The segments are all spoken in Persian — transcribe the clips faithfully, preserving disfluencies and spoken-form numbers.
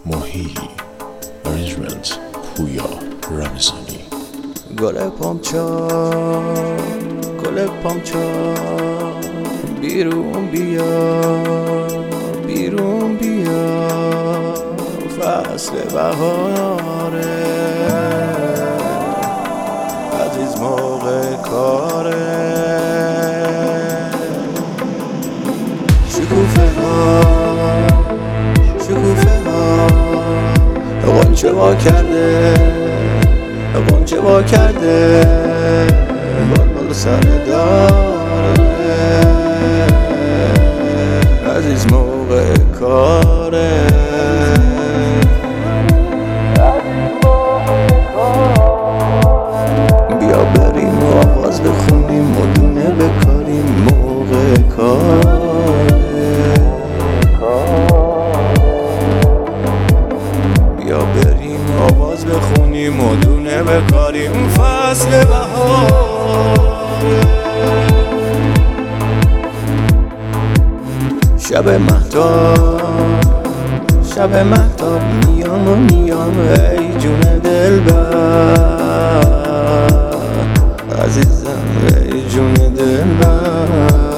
ماهی ارنجمنت پویا رمضانی. گل پامچا گل پامچا بیرون بیا بیرون بیا، فصل بهاره عزیز موقع کاره. شکوفه ها شکوفه ها غنچه وا کرده غنچه وا کرده بلبل سر داره عزیز موقع کاره. بیا بریم و آواز بخونیم و دونه بکاریم موقع کاره. بیا بریم آواز بخونیم و دونه بکاریم فصل بهار. شب مهتاب شب مهتاب میام و میام ای جون دلبر عزیزم ای جون دلبر.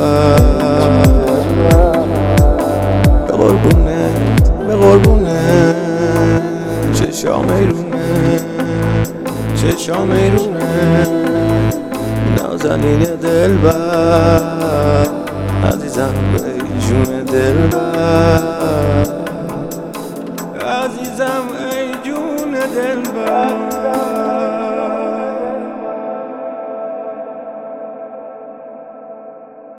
به قربونت به قربونت چشام ایرونه چشام ایرونه نازنین دلبر عزیزم ای جون دلبر عزیزم ای جون دلبر.